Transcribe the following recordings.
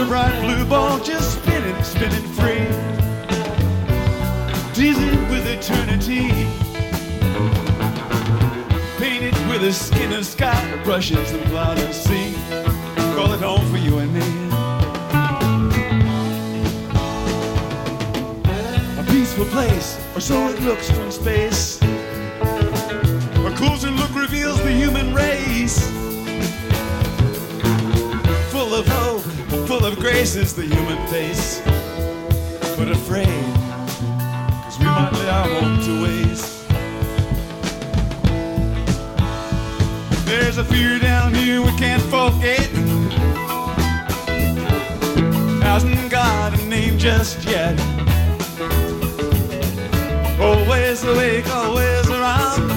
a bright blue ball just spinning, spinning free, dizzy with eternity, painted with a skin of sky, brushes and cloud and sea. Call it home for you and me. A peaceful place, or so it looks from space. A closer look reveals the human race. Full of hope, full of grace is the human face. But afraid, 'cause we might lay our home to waste. There's a fear down here we can't forget. Hasn't got a name just yet. Always awake, always around,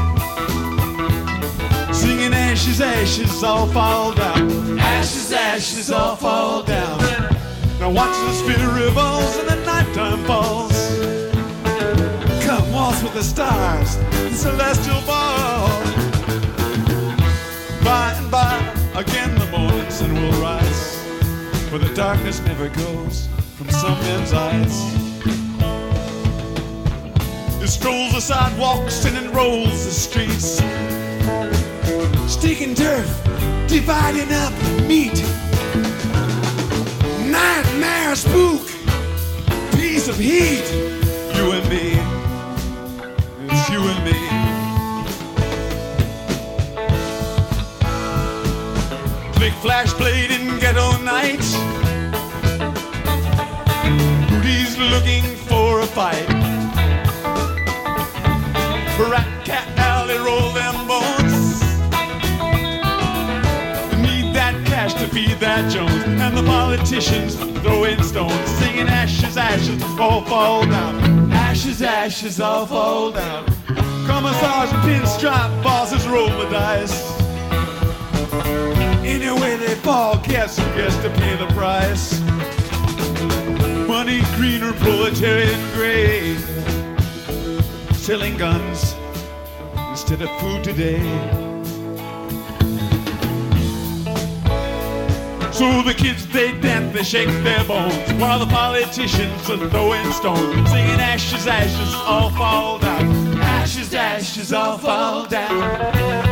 singing ashes, ashes, all fall down. Ashes, ashes, all fall down. Now watch the spinner revolves and the nighttime falls. Come waltz with the stars, the celestial ball. By and by, again the morning sun will rise, for the darkness never goes from some men's eyes. It strolls the sidewalks and enrolls the streets, sticking turf, dividing up meat. Nightmare, spook, piece of heat. You and me, it's you and me. Click flash blade in ghetto night. Rudy's looking for a fight. Rat cat alley, roll them bones. Need that cash to feed that Jones. And the politicians throwing stones, singing ashes, ashes, all fall down. Ashes, ashes, all fall down. Commissars and pinstripe bosses roll the dice. Anyway they fall, guess who gets to pay the price? Money green or proletarian gray, selling guns instead of food today. So the kids they dance, they shake their bones, while the politicians are throwing stones, singing ashes, ashes, all fall down. Ashes, ashes, all fall down.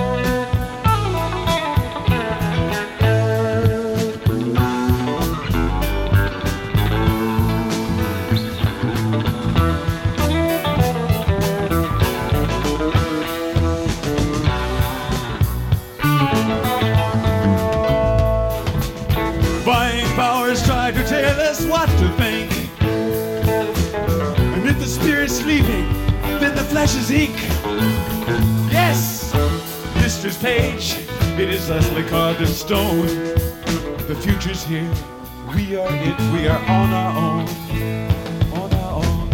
Try to tell us what to think, and if the spirit's sleeping, then the flesh is ink. Yes, Mistress Page, it is thusly carved in stone. The future's here, we are it, we are on our own, on our own.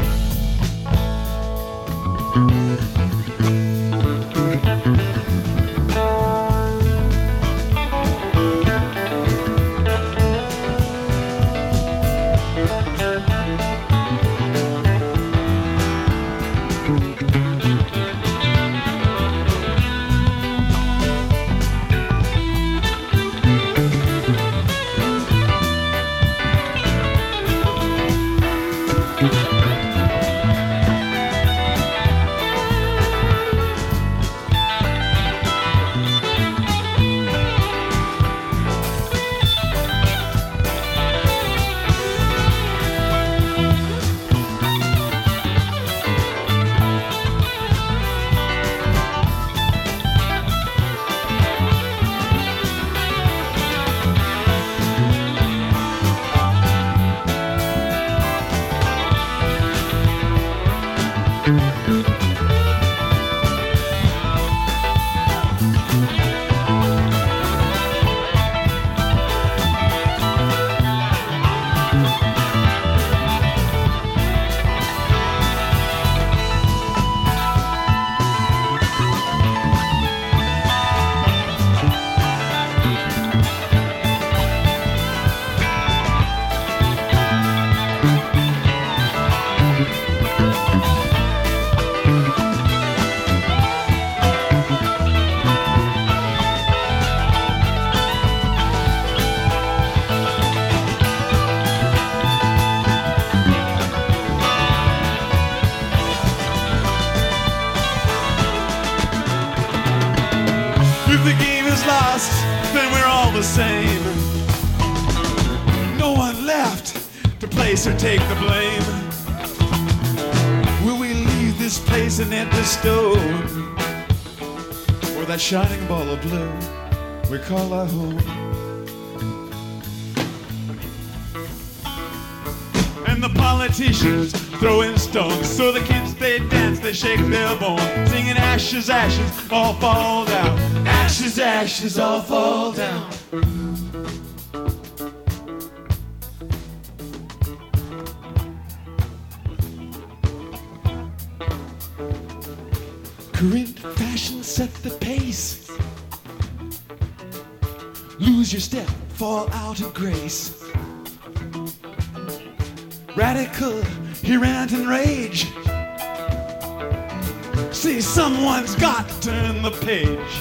If the game is lost, then we're all the same. No one left to place or take the blame. Will we leave this place an empty stone, or that shining ball of blue we call our home? And the politicians throwing stones, so the kids they dance, they shake their bones, singing ashes, ashes, all fall down. Ashes, ashes, all fall down. Current fashion set the pace. Lose your step, fall out of grace. Radical, he rant and rage. See, someone's got to turn the page.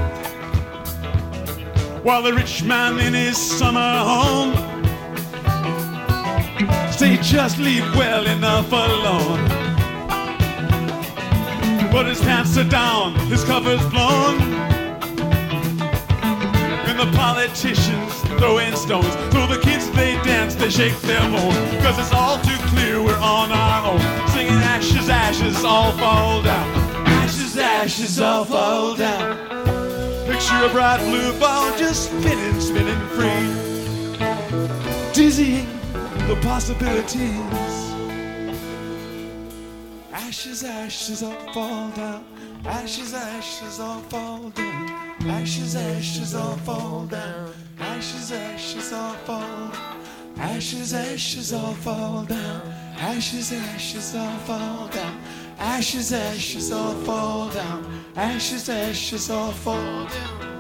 While the rich man in his summer home, say just leave well enough alone. But his pants are down, his cover's blown, and the politicians throwing stones, so the kids they dance, they shake their bones, cause it's all too clear we're on our own, singing ashes, ashes, all fall down. Ashes, ashes, all fall down. Picture a bright blue ball just spinning, spinning free, dizzying the possibilities. Ashes, ashes, all fall down. Ashes, ashes, all fall down. Ashes, ashes, all fall down. Ashes, ashes, all fall. Ashes, ashes, all fall down. Ashes, ashes, all fall down. Ashes, ashes, all fall down. Ashes, ashes, all fall down.